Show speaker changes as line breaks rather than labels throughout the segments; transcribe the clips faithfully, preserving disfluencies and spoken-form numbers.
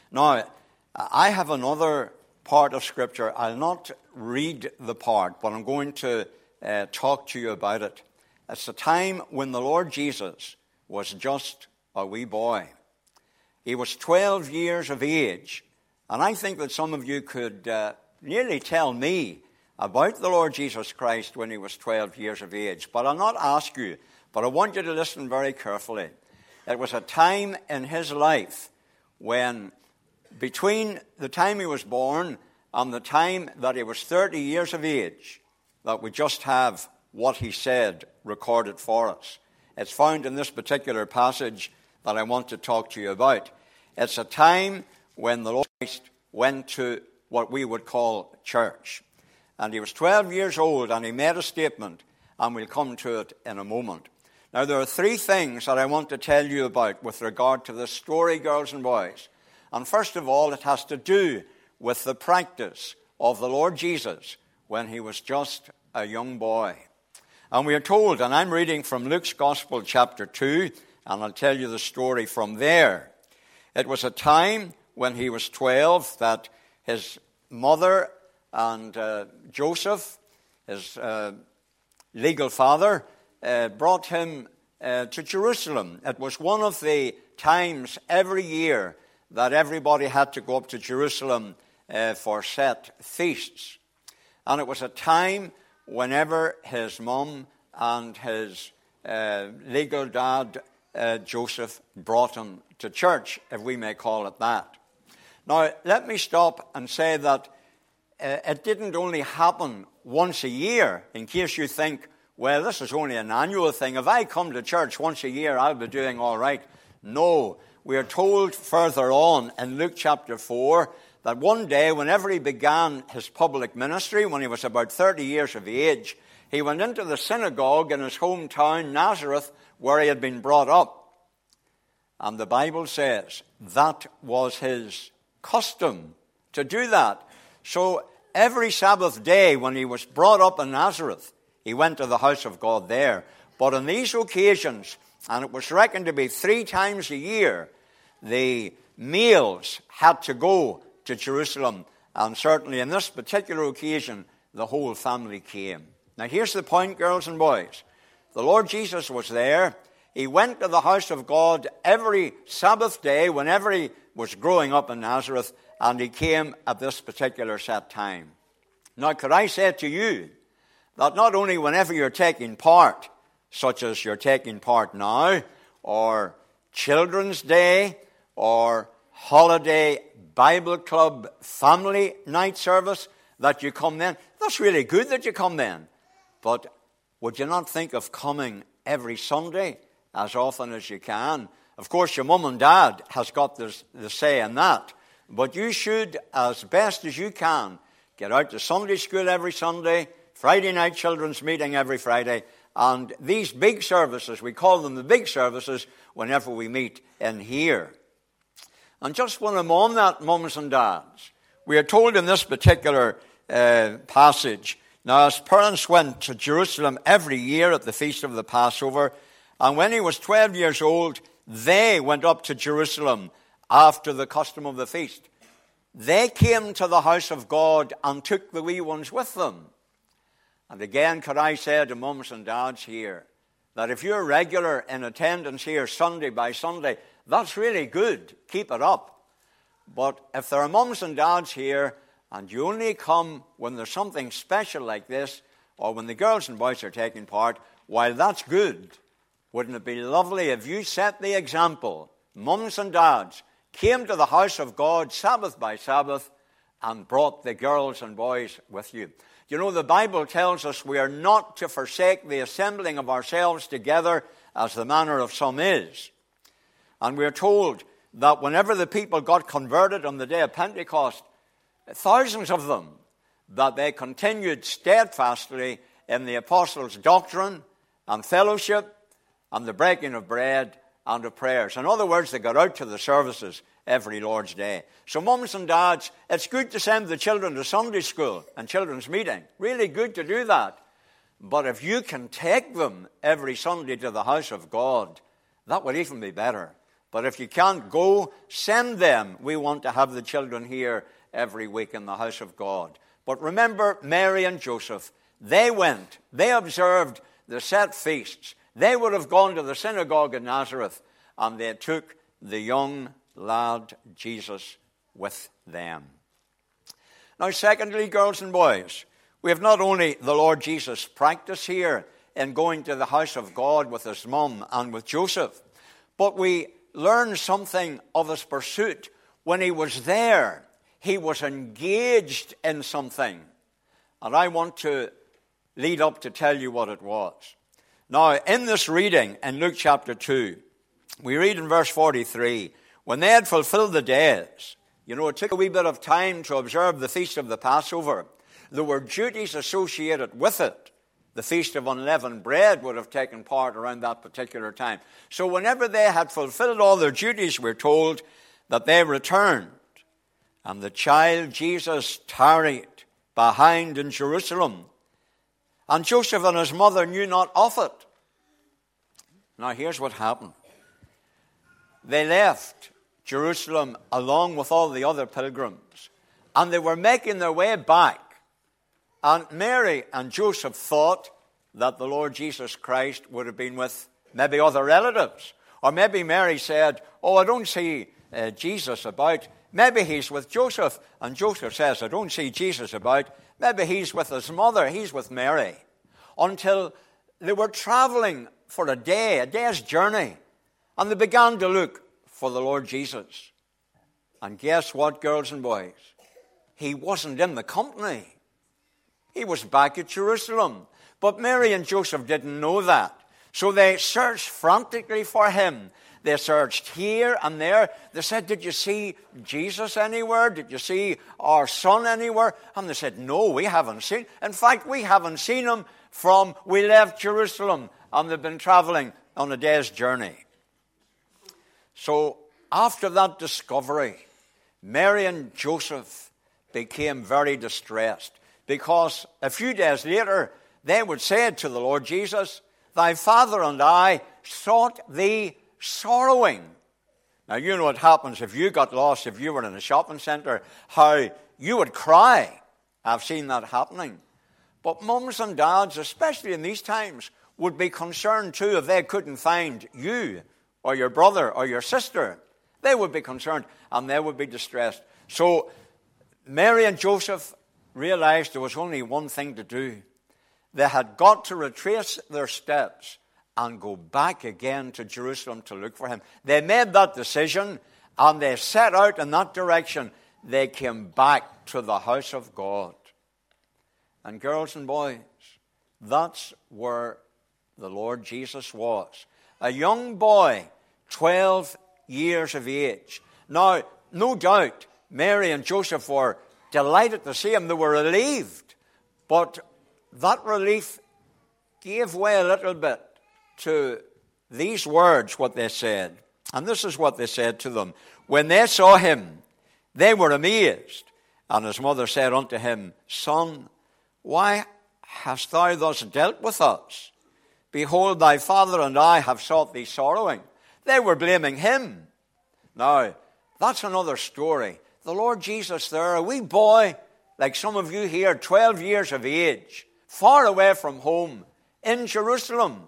Now, I have another part of Scripture. I'll not read the part, but I'm going to uh, talk to you about it. It's the time when the Lord Jesus was just a wee boy. He was twelve years of age. And I think that some of you could uh, nearly tell me about the Lord Jesus Christ when he was twelve years of age. But I'll not ask you, but I want you to listen very carefully. It was a time in his life when between the time he was born and the time that he was thirty years of age, that we just have what he said recorded for us. It's found in this particular passage that I want to talk to you about. It's a time when the Lord Christ went to what we would call church. And he was twelve years old, and he made a statement, and we'll come to it in a moment. Now, there are three things that I want to tell you about with regard to this story, girls and boys. And first of all, it has to do with the practice of the Lord Jesus when he was just a young boy. And we are told, and I'm reading from Luke's Gospel, chapter two, and I'll tell you the story from there. It was a time when he was twelve that his mother and uh, Joseph, his uh, legal father, uh, brought him uh, to Jerusalem. It was one of the times every year that everybody had to go up to Jerusalem uh, for set feasts. And it was a time whenever his mum and his uh, legal dad, uh, Joseph, brought him to church, if we may call it that. Now, let me stop and say that uh, it didn't only happen once a year, in case you think, well, this is only an annual thing. If I come to church once a year, I'll be doing all right. No, we are told further on in Luke chapter four that one day, whenever he began his public ministry, when he was about thirty years of age, he went into the synagogue in his hometown, Nazareth, where he had been brought up. And the Bible says that was his custom to do that. So every Sabbath day when he was brought up in Nazareth, he went to the house of God there. But on these occasions, and it was reckoned to be three times a year, the meals had to go to Jerusalem. And certainly on this particular occasion, the whole family came. Now here's the point, girls and boys. The Lord Jesus was there. He went to the house of God every Sabbath day whenever he was growing up in Nazareth, and he came at this particular set time. Now, could I say to you that not only whenever you're taking part, such as you're taking part now, or Children's Day, or holiday Bible club family night service, that you come then, that's really good that you come then. But would you not think of coming every Sunday as often as you can? Of course, your mum and dad has got this, the say in that. But you should, as best as you can, get out to Sunday school every Sunday, Friday night children's meeting every Friday, and these big services, we call them the big services, whenever we meet in here. And just when I'm on that, mums and dads, we are told in this particular uh, passage, now his parents went to Jerusalem every year at the feast of the Passover, and when he was twelve years old, they went up to Jerusalem after the custom of the feast. They came to the house of God and took the wee ones with them. And again, could I say to mums and dads here, that if you're regular in attendance here Sunday by Sunday, that's really good. Keep it up. But if there are mums and dads here, and you only come when there's something special like this, or when the girls and boys are taking part, while that's good, wouldn't it be lovely if you set the example, mums and dads, came to the house of God Sabbath by Sabbath and brought the girls and boys with you. You know, the Bible tells us we are not to forsake the assembling of ourselves together as the manner of some is. And we are told that whenever the people got converted on the day of Pentecost, thousands of them, that they continued steadfastly in the apostles' doctrine and fellowship and the breaking of bread and of prayers. In other words, they got out to the services every Lord's Day. So mums and dads, it's good to send the children to Sunday school and children's meeting. Really good to do that. But if you can take them every Sunday to the house of God, that would even be better. But if you can't go, send them. We want to have the children here every week in the house of God. But remember Mary and Joseph. They went. They observed the set feasts. They would have gone to the synagogue in Nazareth, and they took the young lad Jesus with them. Now, secondly, girls and boys, we have not only the Lord Jesus' practice here in going to the house of God with his mum and with Joseph, but we learn something of his pursuit. When he was there, he was engaged in something. And I want to lead up to tell you what it was. Now, in this reading in Luke chapter two, we read in verse forty-three, when they had fulfilled the days, you know, it took a wee bit of time to observe the feast of the Passover. There were duties associated with it. The Feast of Unleavened Bread would have taken part around that particular time. So whenever they had fulfilled all their duties, we're told that they returned. And the child Jesus tarried behind in Jerusalem. And Joseph and his mother knew not of it. Now here's what happened. They left Jerusalem along with all the other pilgrims. And they were making their way back. And Mary and Joseph thought that the Lord Jesus Christ would have been with maybe other relatives. Or maybe Mary said, oh, I don't see uh, Jesus about. Maybe he's with Joseph. And Joseph says, I don't see Jesus about. Maybe he's with his mother. He's with Mary. Until they were traveling for a day, a day's journey. And they began to look for the Lord Jesus. And guess what, girls and boys? He wasn't in the company. He was back at Jerusalem. But Mary and Joseph didn't know that. So they searched frantically for him. They searched here and there. They said, did you see Jesus anywhere? Did you see our son anywhere? And they said, no, we haven't seen. In fact, we haven't seen him from we left Jerusalem. And they've been traveling on a day's journey. So after that discovery, Mary and Joseph became very distressed. Because a few days later, they would say to the Lord Jesus, thy father and I sought thee sorrowing. Now, you know what happens if you got lost, if you were in a shopping centre, how you would cry. I've seen that happening. But mums and dads, especially in these times, would be concerned too if they couldn't find you or your brother or your sister. They would be concerned and they would be distressed. So Mary and Joseph realized there was only one thing to do. They had got to retrace their steps and go back again to Jerusalem to look for him. They made that decision and they set out in that direction. They came back to the house of God. And girls and boys, that's where the Lord Jesus was. A young boy, twelve years of age. Now, no doubt, Mary and Joseph were delighted to see him. They were relieved. But that relief gave way a little bit to these words, what they said. And this is what they said to them. When they saw him, they were amazed. And his mother said unto him, Son, why hast thou thus dealt with us? Behold, thy father and I have sought thee sorrowing. They were blaming him. Now, that's another story. The Lord Jesus there, a wee boy, like some of you here, twelve years of age, far away from home, in Jerusalem.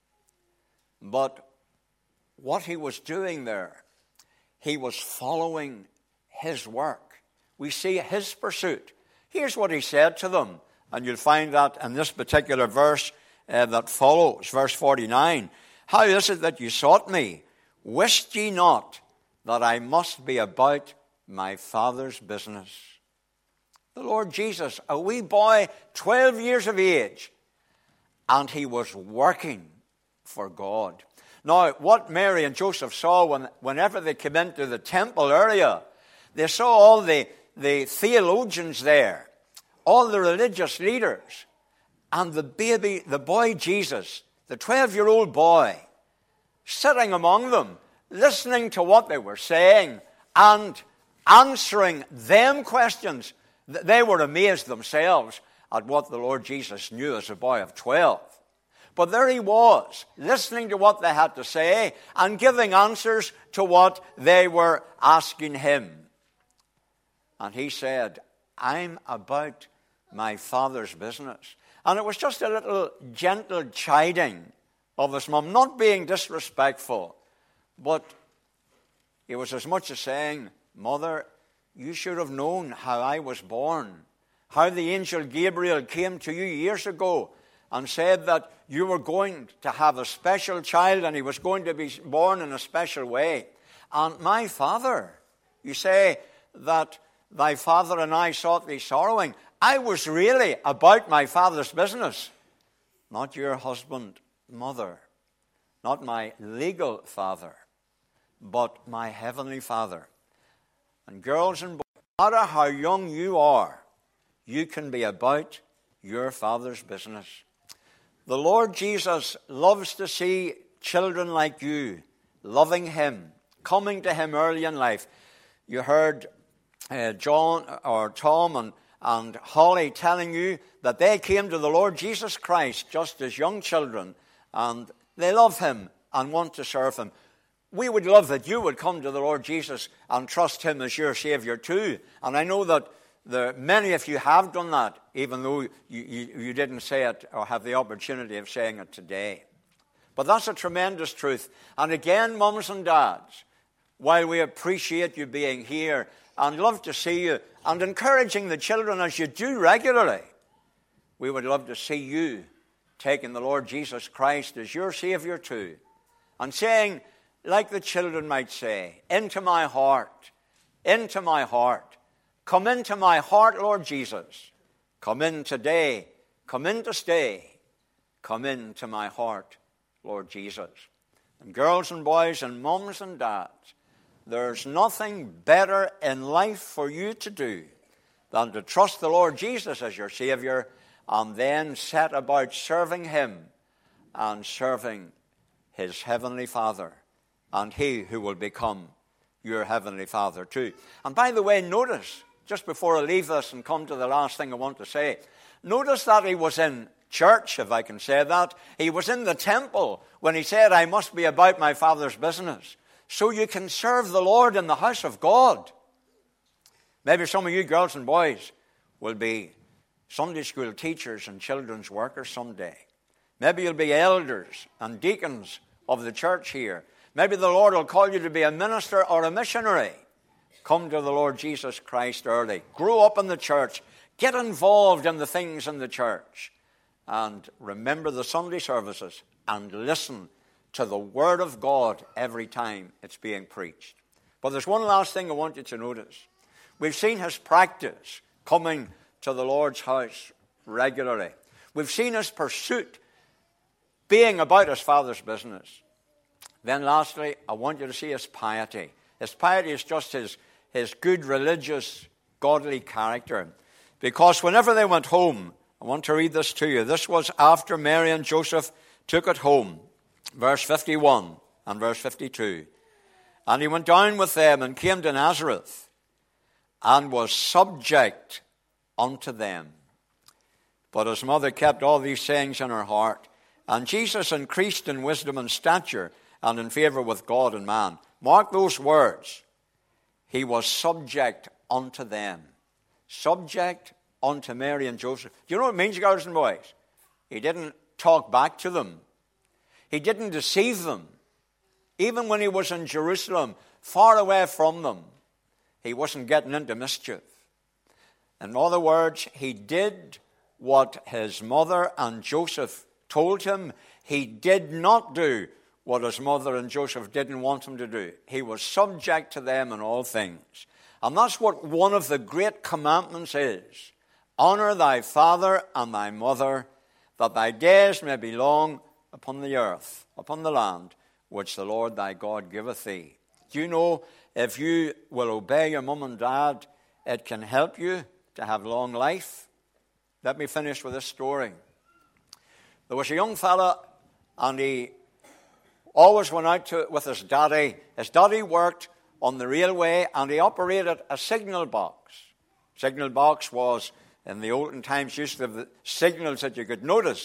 But what he was doing there, he was following his work. We see his pursuit. Here's what he said to them, and you'll find that in this particular verse uh, that follows, verse forty-nine. How is it that you sought me? Wist ye not that I must be about my Father's business? The Lord Jesus, a wee boy, twelve years of age, and he was working for God. Now, what Mary and Joseph saw when, whenever they came into the temple area, they saw all the, the theologians there, all the religious leaders, and the baby, the boy Jesus, the twelve-year-old boy, sitting among them, listening to what they were saying and answering them questions. They were amazed themselves at what the Lord Jesus knew as a boy of twelve. But there he was, listening to what they had to say and giving answers to what they were asking him. And he said, I'm about my Father's business. And it was just a little gentle chiding of his mum, not being disrespectful, but he was as much as saying, Mother, you should have known how I was born, how the angel Gabriel came to you years ago and said that you were going to have a special child and he was going to be born in a special way. And my father, you say that thy father and I sought thee sorrowing. I was really about my Father's business, not your husband, mother, not my legal father, but my heavenly Father. And girls and boys, no matter how young you are, you can be about your Father's business. The Lord Jesus loves to see children like you loving him, coming to him early in life. You heard uh, John or Tom and, and Holly telling you that they came to the Lord Jesus Christ just as young children, and they love him and want to serve him. We would love that you would come to the Lord Jesus and trust him as your Savior too. And I know that the, many of you have done that, even though you, you, you didn't say it or have the opportunity of saying it today. But that's a tremendous truth. And again, mums and dads, while we appreciate you being here and love to see you and encouraging the children as you do regularly, we would love to see you taking the Lord Jesus Christ as your Savior too, and saying, like the children might say, into my heart, into my heart. Come into my heart, Lord Jesus. Come in today. Come in to stay. Come into my heart, Lord Jesus. And girls and boys and mums and dads, there's nothing better in life for you to do than to trust the Lord Jesus as your Savior and then set about serving him and serving his heavenly Father, and he who will become your heavenly Father too. And by the way, notice, just before I leave this and come to the last thing I want to say, notice that he was in church, if I can say that. He was in the temple when he said, I must be about my Father's business. So you can serve the Lord in the house of God. Maybe some of you girls and boys will be Sunday school teachers and children's workers someday. Maybe you'll be elders and deacons of the church here. Maybe the Lord will call you to be a minister or a missionary. Come to the Lord Jesus Christ early. Grow up in the church. Get involved in the things in the church. And remember the Sunday services and listen to the Word of God every time it's being preached. But there's one last thing I want you to notice. We've seen his practice coming to the Lord's house regularly. We've seen his pursuit being about his Father's business. Then lastly, I want you to see his piety. His piety is just his, his good, religious, godly character. Because whenever they went home, I want to read this to you. This was after Mary and Joseph took it home. Verse fifty-one and verse fifty-two. And he went down with them and came to Nazareth and was subject unto them. But his mother kept all these sayings in her heart. And Jesus increased in wisdom and stature and in favor with God and man. Mark those words. He was subject unto them. Subject unto Mary and Joseph. Do you know what it means, girls and boys? He didn't talk back to them. He didn't deceive them. Even when he was in Jerusalem, far away from them, he wasn't getting into mischief. In other words, he did what his mother and Joseph told him. He did not do what his mother and Joseph didn't want him to do. He was subject to them in all things. And that's what one of the great commandments is. Honor thy father and thy mother, that thy days may be long upon the earth, upon the land, which the Lord thy God giveth thee. Do you know, if you will obey your mum and dad, it can help you to have long life? Let me finish with this story. There was a young fella, and he always went out to, with his daddy. His daddy worked on the railway, and he operated a signal box. Signal box was, in the olden times, used to have the signals that you could notice.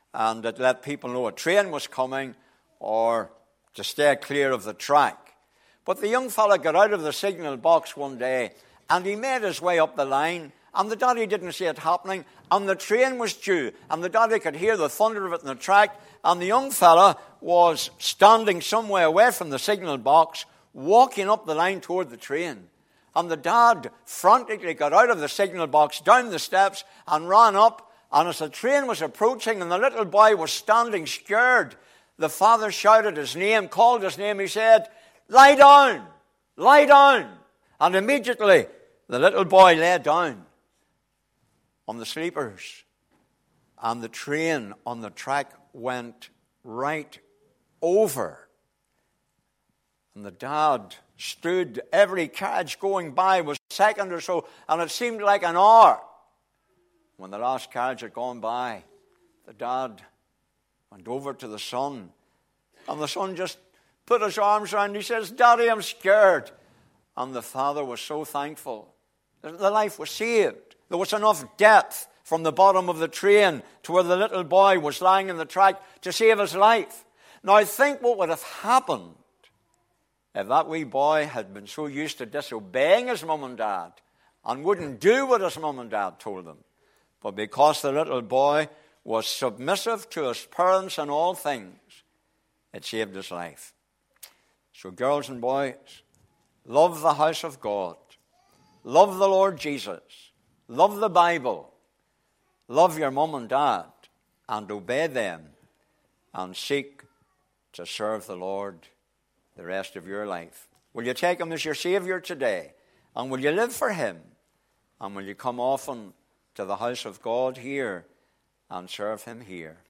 and it let people know a train was coming or to stay clear of the track. But the young fella got out of the signal box one day and he made his way up the line, and the daddy didn't see it happening, and the train was due, and the daddy could hear the thunder of it in the track, and the young fella was standing some way away from the signal box, walking up the line toward the train. And the dad frantically got out of the signal box, down the steps, and ran up, and as the train was approaching and the little boy was standing scared, the father shouted his name, called his name. He said, "Lie down, lie down." And immediately the little boy lay down on the sleepers, and the train on the track went right over. And the dad stood, every carriage going by was a second or so, and it seemed like an hour. When the last carriage had gone by, the dad went over to the son, and the son just put his arms around him. He says, "Daddy, I'm scared." And the father was so thankful. The life was saved. There was enough depth from the bottom of the train to where the little boy was lying in the track to save his life. Now think what would have happened if that wee boy had been so used to disobeying his mum and dad and wouldn't do what his mum and dad told him. But because the little boy was submissive to his parents in all things, it saved his life. So girls and boys, love the house of God. Love the Lord Jesus. Love the Bible. Love your mum and dad and obey them, and seek to serve the Lord the rest of your life. Will you take him as your Savior today? And will you live for him? And will you come often to the house of God here and serve him here?